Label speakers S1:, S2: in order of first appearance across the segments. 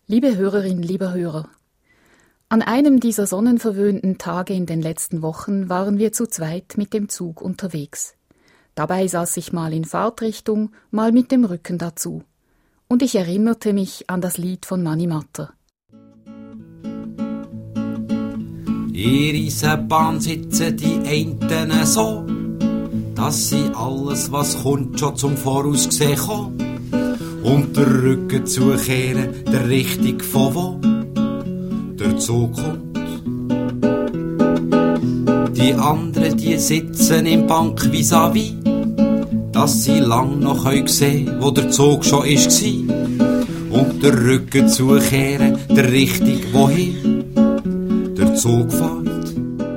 S1: Liebe Hörerin, lieber Hörer, an einem dieser sonnenverwöhnten Tage in den letzten Wochen waren wir zu zweit mit dem Zug unterwegs. Dabei saß ich mal in Fahrtrichtung, mal mit dem Rücken dazu. Und ich erinnerte mich an das Lied von Mani Matter.
S2: In Eisenbahn sitzen die einen so, dass sie alles, was kommt, schon zum Voraus gesehen kommen. Und der Rücken zukehren, der Richtung von wo der Zug kommt. Die anderen, die sitzen im Bank vis-à-vis, dass sie lang noch sehen können, wo der Zug schon war. Und der Rücken zukehren, der Richtung wohin der Zug fährt.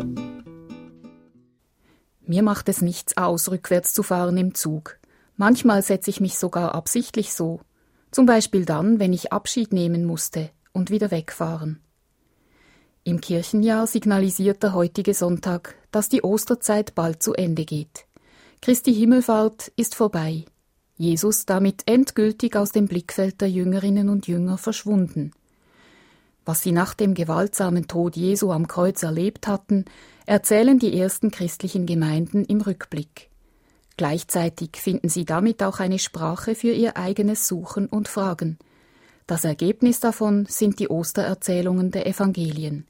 S1: Mir macht es nichts aus, rückwärts zu fahren im Zug. Manchmal setze ich mich sogar absichtlich so. Zum Beispiel dann, wenn ich Abschied nehmen musste und wieder wegfahren. Im Kirchenjahr signalisiert der heutige Sonntag, dass die Osterzeit bald zu Ende geht. Christi Himmelfahrt ist vorbei. Jesus damit endgültig aus dem Blickfeld der Jüngerinnen und Jünger verschwunden. Was sie nach dem gewaltsamen Tod Jesu am Kreuz erlebt hatten, erzählen die ersten christlichen Gemeinden im Rückblick. Gleichzeitig finden sie damit auch eine Sprache für ihr eigenes Suchen und Fragen. Das Ergebnis davon sind die Ostererzählungen der Evangelien.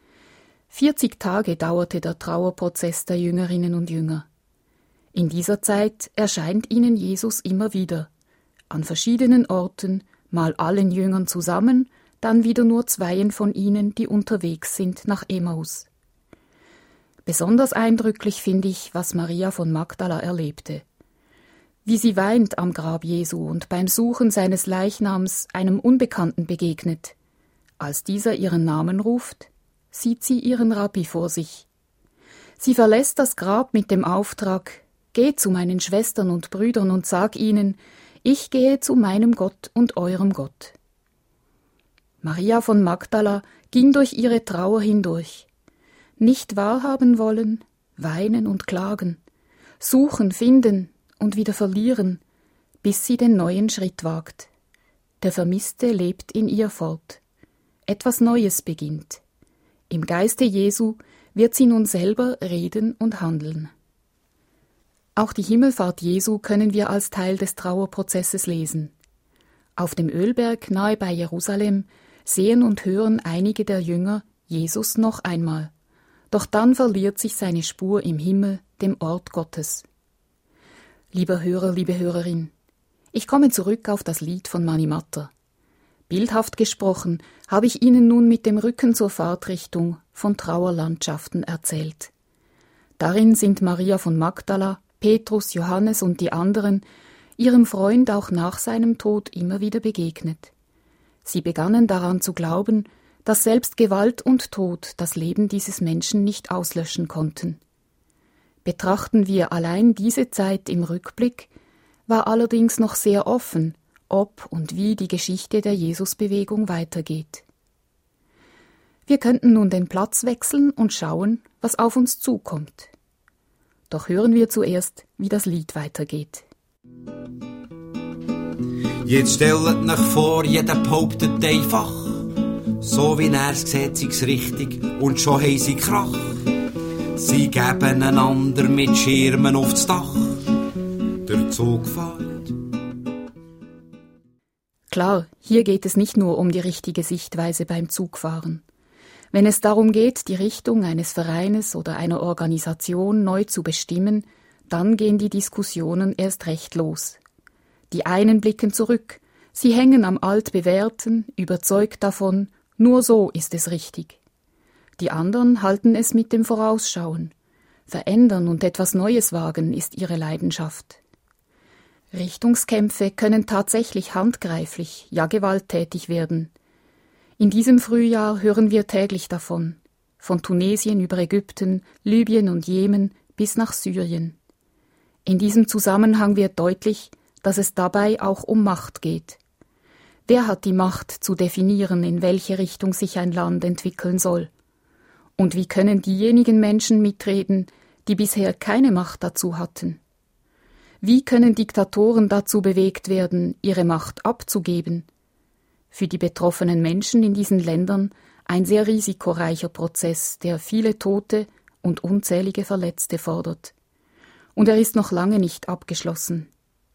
S1: 40 Tage dauerte der Trauerprozess der Jüngerinnen und Jünger. In dieser Zeit erscheint ihnen Jesus immer wieder, an verschiedenen Orten, mal allen Jüngern zusammen, dann wieder nur zweien von ihnen, die unterwegs sind nach Emmaus. Besonders eindrücklich finde ich, was Maria von Magdala erlebte. Wie sie weint am Grab Jesu und beim Suchen seines Leichnams einem Unbekannten begegnet. Als dieser ihren Namen ruft, sieht sie ihren Rabbi vor sich. Sie verlässt das Grab mit dem Auftrag: Geh zu meinen Schwestern und Brüdern und sag ihnen, ich gehe zu meinem Gott und eurem Gott. Maria von Magdala ging durch ihre Trauer hindurch. Nicht wahrhaben wollen, weinen und klagen, suchen, finden und wieder verlieren, bis sie den neuen Schritt wagt. Der Vermisste lebt in ihr fort. Etwas Neues beginnt. Im Geiste Jesu wird sie nun selber reden und handeln. Auch die Himmelfahrt Jesu können wir als Teil des Trauerprozesses lesen. Auf dem Ölberg nahe bei Jerusalem sehen und hören einige der Jünger Jesus noch einmal. Doch dann verliert sich seine Spur im Himmel, dem Ort Gottes. Lieber Hörer, liebe Hörerin, ich komme zurück auf das Lied von Mani Matter. Bildhaft gesprochen habe ich Ihnen nun mit dem Rücken zur Fahrtrichtung von Trauerlandschaften erzählt. Darin sind Maria von Magdala, Petrus, Johannes und die anderen ihrem Freund auch nach seinem Tod immer wieder begegnet. Sie begannen daran zu glauben, dass selbst Gewalt und Tod das Leben dieses Menschen nicht auslöschen konnten. Betrachten wir allein diese Zeit im Rückblick, war allerdings noch sehr offen, ob und wie die Geschichte der Jesusbewegung weitergeht. Wir könnten nun den Platz wechseln und schauen, was auf uns zukommt. Doch hören wir zuerst, wie das Lied weitergeht.
S2: Jetzt stellt euch vor, jeder behauptet einfach, so wie er es sieht, sei's richtig und schon haben sie Krach. Sie geben einander mit Schirmen aufs Dach. Der Zug fährt.
S1: Klar, hier geht es nicht nur um die richtige Sichtweise beim Zugfahren. Wenn es darum geht, die Richtung eines Vereines oder einer Organisation neu zu bestimmen, dann gehen die Diskussionen erst recht los. Die einen blicken zurück, sie hängen am Altbewährten, überzeugt davon, nur so ist es richtig. Die anderen halten es mit dem Vorausschauen. Verändern und etwas Neues wagen ist ihre Leidenschaft. Richtungskämpfe können tatsächlich handgreiflich, ja gewalttätig werden. In diesem Frühjahr hören wir täglich davon. Von Tunesien über Ägypten, Libyen und Jemen bis nach Syrien. In diesem Zusammenhang wird deutlich, dass es dabei auch um Macht geht. Wer hat die Macht zu definieren, in welche Richtung sich ein Land entwickeln soll? Und wie können diejenigen Menschen mitreden, die bisher keine Macht dazu hatten? Wie können Diktatoren dazu bewegt werden, ihre Macht abzugeben? Für die betroffenen Menschen in diesen Ländern ein sehr risikoreicher Prozess, der viele Tote und unzählige Verletzte fordert. Und er ist noch lange nicht abgeschlossen.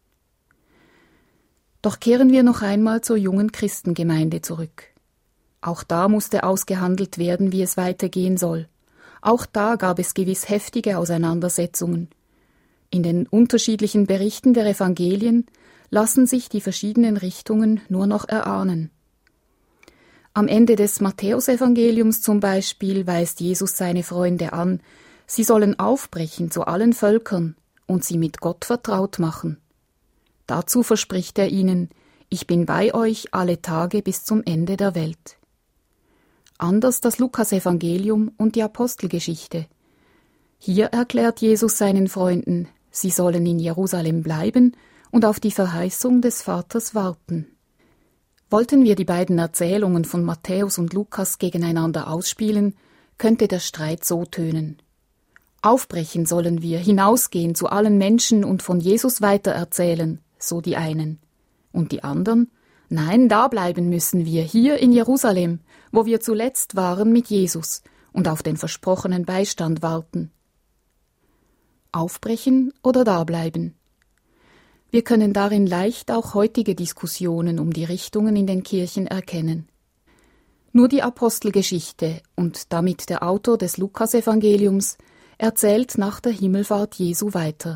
S1: Doch kehren wir noch einmal zur jungen Christengemeinde zurück. Auch da musste ausgehandelt werden, wie es weitergehen soll. Auch da gab es gewiss heftige Auseinandersetzungen. In den unterschiedlichen Berichten der Evangelien lassen sich die verschiedenen Richtungen nur noch erahnen. Am Ende des Matthäusevangeliums zum Beispiel weist Jesus seine Freunde an, sie sollen aufbrechen zu allen Völkern und sie mit Gott vertraut machen. Dazu verspricht er ihnen, ich bin bei euch alle Tage bis zum Ende der Welt. Anders das Lukasevangelium und die Apostelgeschichte. Hier erklärt Jesus seinen Freunden, sie sollen in Jerusalem bleiben und auf die Verheißung des Vaters warten. Wollten wir die beiden Erzählungen von Matthäus und Lukas gegeneinander ausspielen, könnte der Streit so tönen. Aufbrechen sollen wir, hinausgehen zu allen Menschen und von Jesus weitererzählen, so die einen. Und die anderen? Nein, da bleiben müssen wir, hier in Jerusalem, wo wir zuletzt waren mit Jesus und auf den versprochenen Beistand warten. Aufbrechen oder dableiben? Wir können darin leicht auch heutige Diskussionen um die Richtungen in den Kirchen erkennen. Nur die Apostelgeschichte und damit der Autor des Lukasevangeliums erzählt nach der Himmelfahrt Jesu weiter.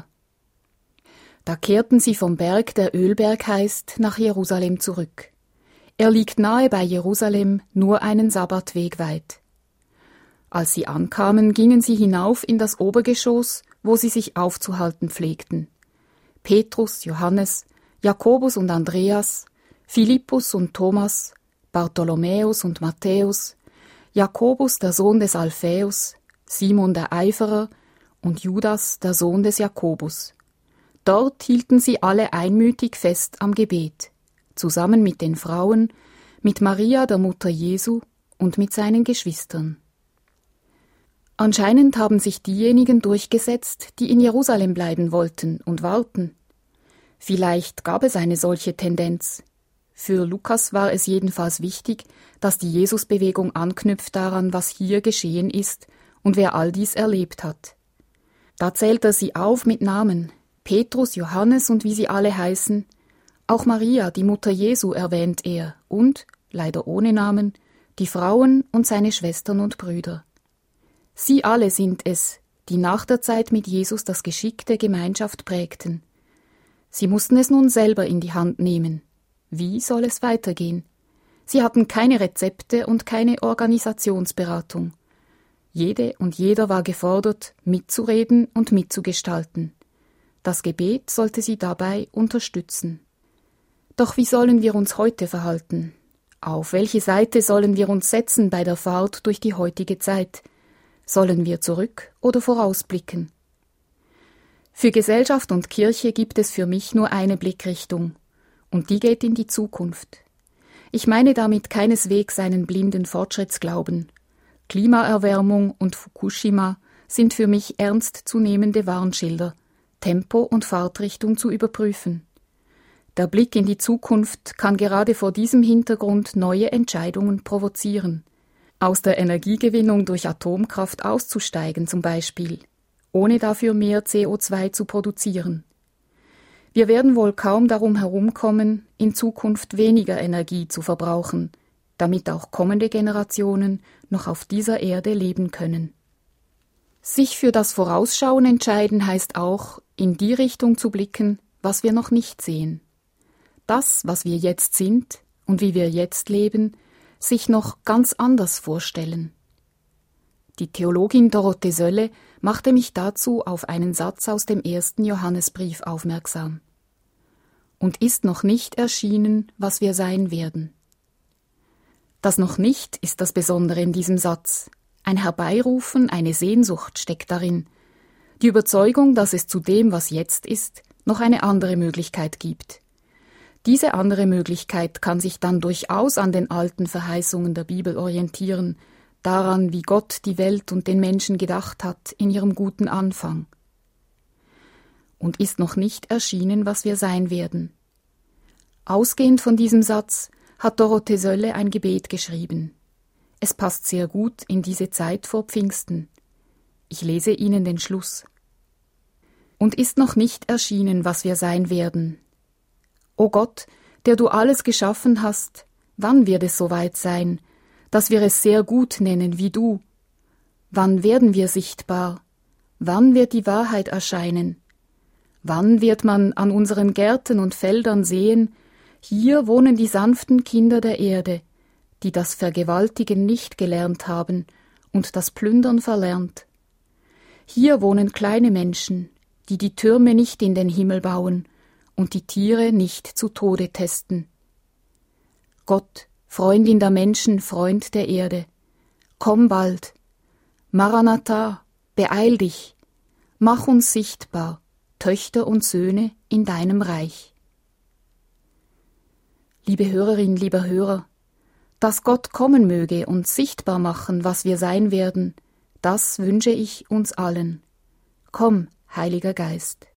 S1: Da kehrten sie vom Berg, der Ölberg heißt, nach Jerusalem zurück. Er liegt nahe bei Jerusalem, nur einen Sabbatweg weit. Als sie ankamen, gingen sie hinauf in das Obergeschoss, wo sie sich aufzuhalten pflegten. Petrus, Johannes, Jakobus und Andreas, Philippus und Thomas, Bartholomäus und Matthäus, Jakobus, der Sohn des Alphaeus, Simon der Eiferer und Judas, der Sohn des Jakobus. Dort hielten sie alle einmütig fest am Gebet, zusammen mit den Frauen, mit Maria, der Mutter Jesu, und mit seinen Geschwistern. Anscheinend haben sich diejenigen durchgesetzt, die in Jerusalem bleiben wollten und warten. Vielleicht gab es eine solche Tendenz. Für Lukas war es jedenfalls wichtig, dass die Jesusbewegung anknüpft daran, was hier geschehen ist und wer all dies erlebt hat. Da zählt er sie auf mit Namen, Petrus, Johannes und wie sie alle heißen. Auch Maria, die Mutter Jesu, erwähnt er und, leider ohne Namen, die Frauen und seine Schwestern und Brüder. Sie alle sind es, die nach der Zeit mit Jesus das Geschick der Gemeinschaft prägten. Sie mussten es nun selber in die Hand nehmen. Wie soll es weitergehen? Sie hatten keine Rezepte und keine Organisationsberatung. Jede und jeder war gefordert, mitzureden und mitzugestalten. Das Gebet sollte sie dabei unterstützen. Doch wie sollen wir uns heute verhalten? Auf welche Seite sollen wir uns setzen bei der Fahrt durch die heutige Zeit? Sollen wir zurück oder vorausblicken? Für Gesellschaft und Kirche gibt es für mich nur eine Blickrichtung, und die geht in die Zukunft. Ich meine damit keineswegs einen blinden Fortschrittsglauben. Klimaerwärmung und Fukushima sind für mich ernstzunehmende Warnschilder, Tempo und Fahrtrichtung zu überprüfen. Der Blick in die Zukunft kann gerade vor diesem Hintergrund neue Entscheidungen provozieren. Aus der Energiegewinnung durch Atomkraft auszusteigen zum Beispiel, ohne dafür mehr CO2 zu produzieren. Wir werden wohl kaum darum herumkommen, in Zukunft weniger Energie zu verbrauchen, damit auch kommende Generationen noch auf dieser Erde leben können. Sich für das Vorausschauen entscheiden heißt auch, in die Richtung zu blicken, was wir noch nicht sehen. Das, was wir jetzt sind und wie wir jetzt leben, sich noch ganz anders vorstellen. Die Theologin Dorothee Sölle machte mich dazu auf einen Satz aus dem 1. Johannesbrief aufmerksam. Und ist noch nicht erschienen, was wir sein werden. Das noch nicht ist das Besondere in diesem Satz. Ein Herbeirufen, eine Sehnsucht steckt darin. Die Überzeugung, dass es zu dem, was jetzt ist, noch eine andere Möglichkeit gibt. Diese andere Möglichkeit kann sich dann durchaus an den alten Verheißungen der Bibel orientieren, daran, wie Gott die Welt und den Menschen gedacht hat in ihrem guten Anfang. Und ist noch nicht erschienen, was wir sein werden. Ausgehend von diesem Satz hat Dorothee Sölle ein Gebet geschrieben. Es passt sehr gut in diese Zeit vor Pfingsten. Ich lese Ihnen den Schluss. Und ist noch nicht erschienen, was wir sein werden. O Gott, der du alles geschaffen hast, wann wird es soweit sein, dass wir es sehr gut nennen wie du? Wann werden wir sichtbar? Wann wird die Wahrheit erscheinen? Wann wird man an unseren Gärten und Feldern sehen, hier wohnen die sanften Kinder der Erde, die das Vergewaltigen nicht gelernt haben und das Plündern verlernt. Hier wohnen kleine Menschen, die die Türme nicht in den Himmel bauen und die Tiere nicht zu Tode testen. Gott, Freundin der Menschen, Freund der Erde, komm bald. Maranatha, beeil dich, mach uns sichtbar, Töchter und Söhne in deinem Reich. Liebe Hörerin, lieber Hörer, dass Gott kommen möge und sichtbar machen, was wir sein werden, das wünsche ich uns allen. Komm, Heiliger Geist.